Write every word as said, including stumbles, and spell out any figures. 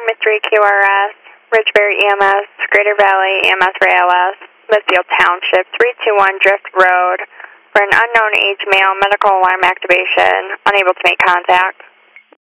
Mystery Q R S, Ridgeberry E M S, Greater Valley E M S for A L S, Smithfield Township, three two one Drift Road, for an unknown age male, medical alarm activation, unable to make contact.